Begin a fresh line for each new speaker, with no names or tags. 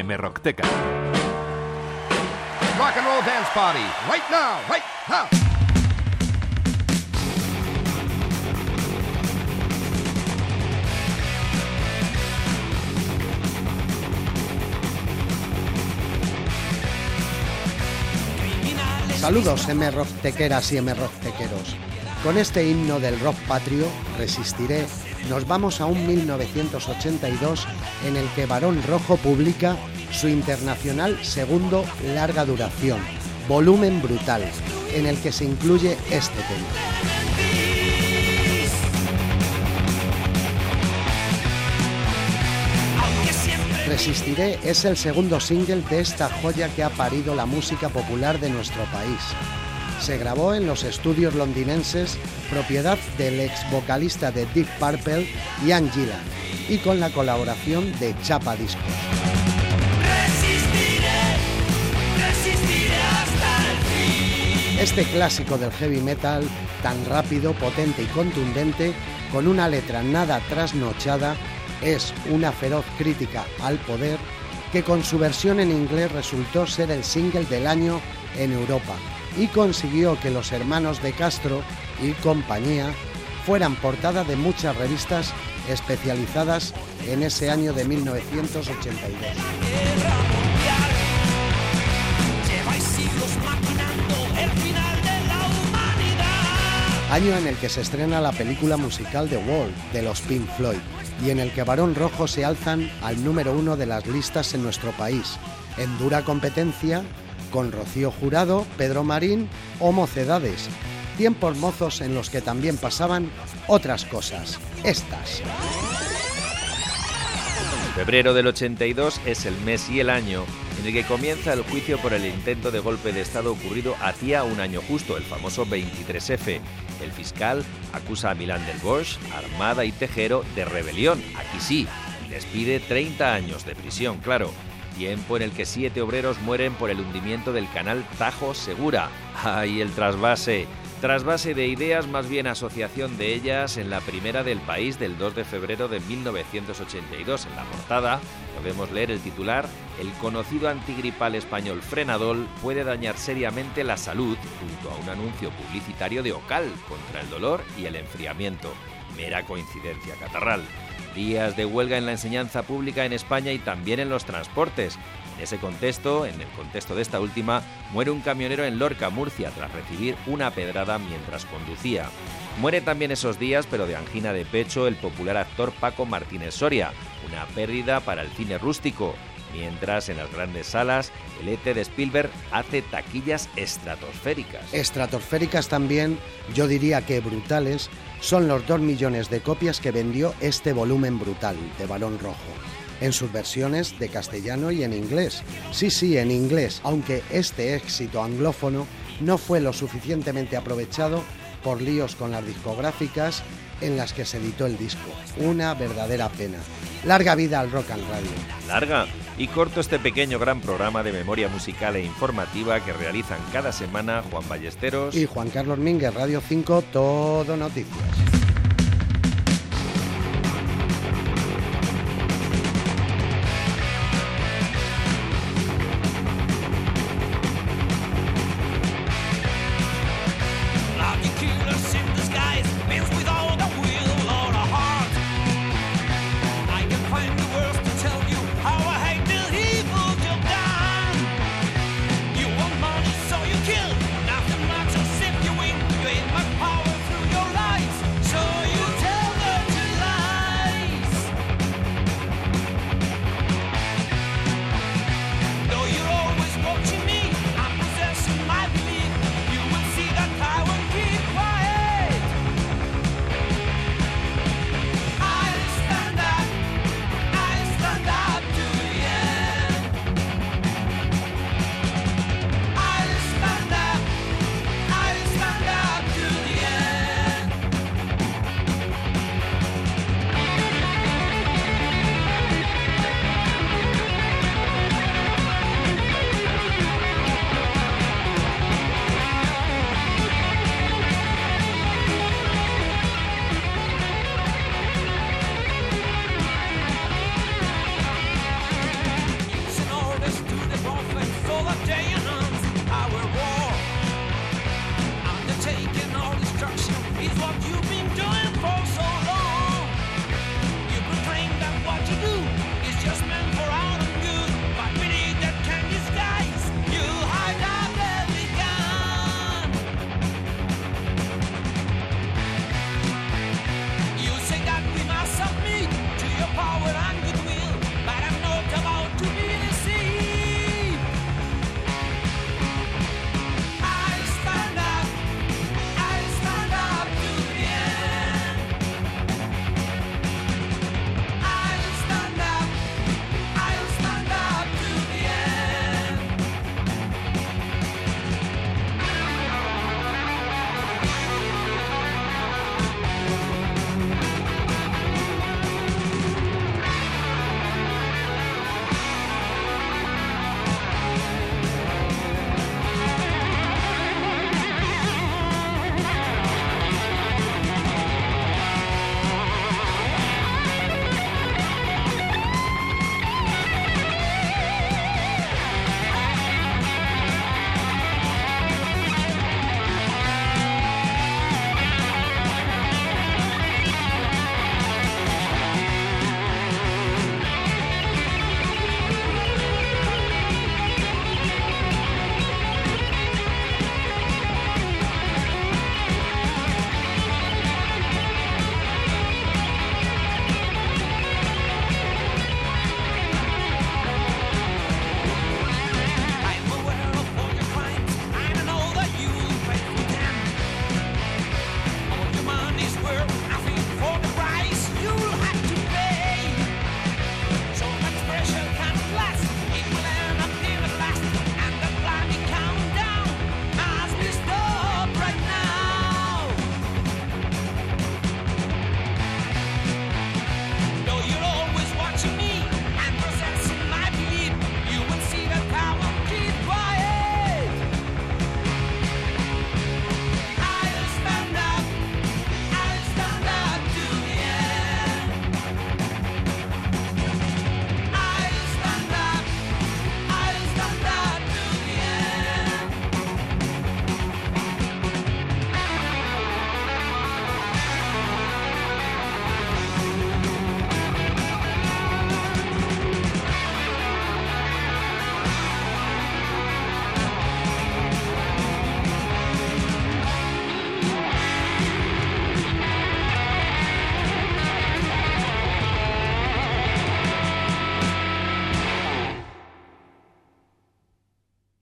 Rockteca.
Rock and roll dance party, right now, right now.
Saludos M-Rocktequeras y M-Rocktequeros. Con este himno del rock patrio, Resistiré, nos vamos a un 1982 en el que Barón Rojo publica su internacional segundo larga duración, Volumen Brutal, en el que se incluye este tema. Resistiré es el segundo single de esta joya que ha parido la música popular de nuestro país. Se grabó en los estudios londinenses, propiedad del ex vocalista de Deep Purple, Ian Gillan, y con la colaboración de Chapa Discos. Este clásico del heavy metal, tan rápido, potente y contundente, con una letra nada trasnochada, es una feroz crítica al poder que con su versión en inglés resultó ser el single del año en Europa y consiguió que los hermanos de Castro y compañía fueran portada de muchas revistas especializadas en ese año de 1982. Año en el que se estrena la película musical The Wall de los Pink Floyd y en el que Barón Rojo se alzan al número 1 de las listas en nuestro país, en dura competencia con Rocío Jurado, Pedro Marín o Mocedades, tiempos mozos en los que también pasaban otras cosas, estas.
Febrero del 82 es el mes y el año en el que comienza el juicio por el intento de golpe de Estado ocurrido hacía un año justo, el famoso 23F. El fiscal acusa a Milán del Bosch, Armada y Tejero de rebelión, aquí sí, y les pide 30 años de prisión, claro. Tiempo en el que 7 obreros mueren por el hundimiento del canal Tajo Segura. ¡Ay, el trasvase! Trasvase de ideas, más bien asociación de ellas, en la primera del País del 2 de febrero de 1982. En la portada podemos leer el titular: el conocido antigripal español Frenadol puede dañar seriamente la salud, junto a un anuncio publicitario de Ocal contra el dolor y el enfriamiento. Mera coincidencia catarral. Días de huelga en la enseñanza pública en España y también en los transportes. En ese contexto, en el contexto de esta última, muere un camionero en Lorca, Murcia, tras recibir una pedrada mientras conducía. Muere también esos días, pero de angina de pecho, el popular actor Paco Martínez Soria, una pérdida para el cine rústico. Mientras, en las grandes salas, el ET de Spielberg hace taquillas estratosféricas.
Estratosféricas también, yo diría que brutales, son los 2 millones de copias que vendió este Volumen Brutal de Barón Rojo, en sus versiones de castellano y en inglés. Sí, en inglés, aunque este éxito anglófono no fue lo suficientemente aprovechado por líos con las discográficas en las que se editó el disco. Una verdadera pena. Larga vida al rock and radio.
Larga y corto este pequeño gran programa de memoria musical e informativa que realizan cada semana Juan Ballesteros
y Juan Carlos Mínguez, Radio 5, Todo Noticias.